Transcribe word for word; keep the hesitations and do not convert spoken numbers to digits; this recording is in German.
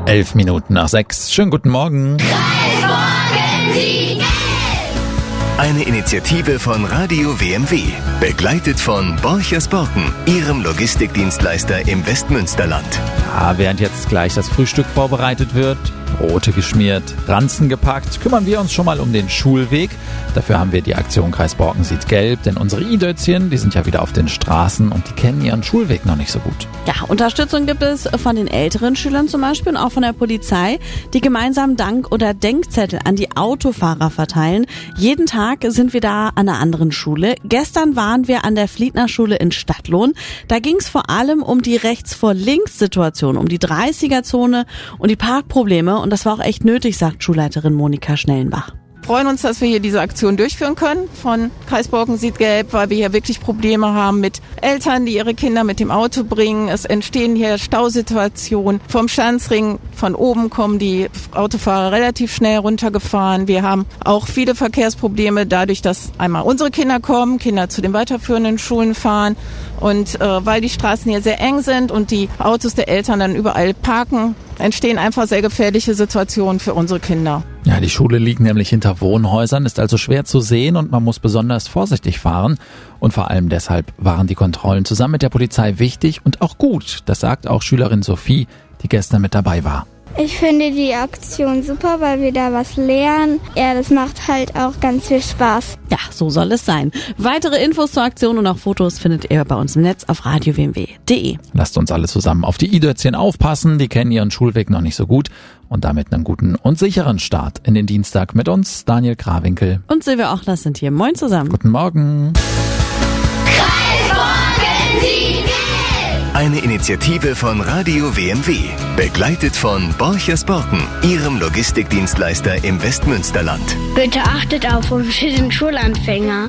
Elf Minuten nach sechs. Schönen guten Morgen. Eine Initiative von Radio W M W, begleitet von Borchers Borken, Ihrem Logistikdienstleister im Westmünsterland. Ja, während jetzt gleich das Frühstück vorbereitet wird, Brote geschmiert, Ranzen gepackt, kümmern wir uns schon mal um den Schulweg. Dafür haben wir die Aktion Kreis Borken sieht gelb, denn unsere I-Dötzchen, die sind ja wieder auf den Straßen und die kennen ihren Schulweg noch nicht so gut. Ja, Unterstützung gibt es von den älteren Schülern zum Beispiel und auch von der Polizei, die gemeinsam Dank- oder Denkzettel an die Autofahrer verteilen. Jeden Tag sind wir da an einer anderen Schule. Gestern waren wir an der Fliedner Schule in Stadtlohn. Da ging es vor allem um die Rechts-vor-Links-Situation, um die dreißiger-Zone und die Parkprobleme. Und das war auch echt nötig, sagt Schulleiterin Monika Schnellenbach. Wir freuen uns, dass wir hier diese Aktion durchführen können von Kreis Borken sieht gelb, weil wir hier wirklich Probleme haben mit Eltern, die ihre Kinder mit dem Auto bringen. Es entstehen hier Stausituationen. Vom Schanzring von oben kommen die Autofahrer relativ schnell runtergefahren. Wir haben auch viele Verkehrsprobleme dadurch, dass einmal unsere Kinder kommen, Kinder zu den weiterführenden Schulen fahren. Und äh, weil die Straßen hier sehr eng sind und die Autos der Eltern dann überall parken, entstehen einfach sehr gefährliche Situationen für unsere Kinder. Ja, die Schule liegt nämlich hinter Wohnhäusern, ist also schwer zu sehen und man muss besonders vorsichtig fahren. Und vor allem deshalb waren die Kontrollen zusammen mit der Polizei wichtig und auch gut. Das sagt auch Schülerin Sophie, die gestern mit dabei war. Ich finde die Aktion super, weil wir da was lernen. Ja, das macht halt auch ganz viel Spaß. Ja, so soll es sein. Weitere Infos zur Aktion und auch Fotos findet ihr bei uns im Netz auf radio w m w punkt d e. Lasst uns alle zusammen auf die I-Dötzchen aufpassen. Die kennen ihren Schulweg noch nicht so gut. Und damit einen guten und sicheren Start in den Dienstag mit uns, Daniel Krawinkel. Und Silvia Ochler sind hier. Moin zusammen. Guten Morgen. Eine Initiative von Radio W M W, begleitet von Borchers Borken, Ihrem Logistikdienstleister im Westmünsterland. Bitte achtet auf uns, wir sind Schulanfänger.